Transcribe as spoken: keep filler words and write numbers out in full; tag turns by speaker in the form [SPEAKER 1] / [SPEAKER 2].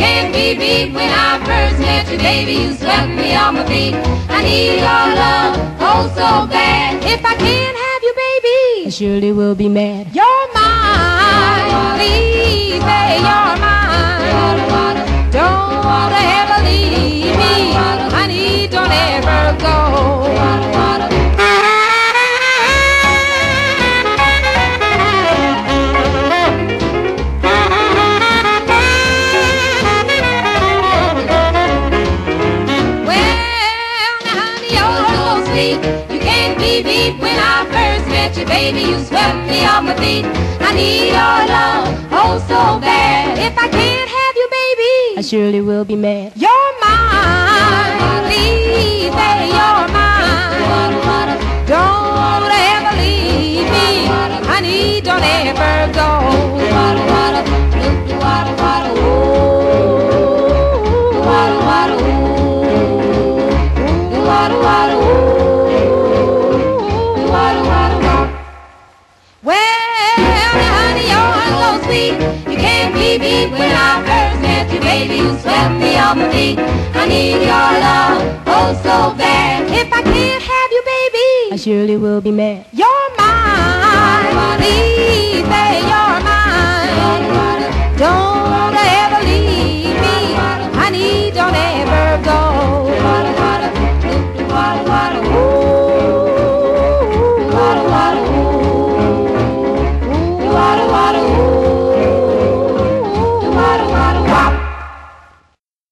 [SPEAKER 1] can't be beat. When I first met you, baby, you swept me on my feet. I need your love, oh so bad. If I can't have you, baby, I surely will be mad. You're mine, please, baby, you're mine. Don't ever leave me, honey, don't ever go. You can't be beat. When I first met you, baby, you swept me off my feet. I need your love, oh so bad. If I can't have you, baby, I surely will be mad. You're mine, please, baby, you're mine. Don't ever leave me, honey, don't ever go. You can't be beat. When I first met you, baby, you swept me off my feet. I need your love, oh so bad. If I can't have you, baby, I surely will be mad. You're mine, please, baby, you're mine. Don't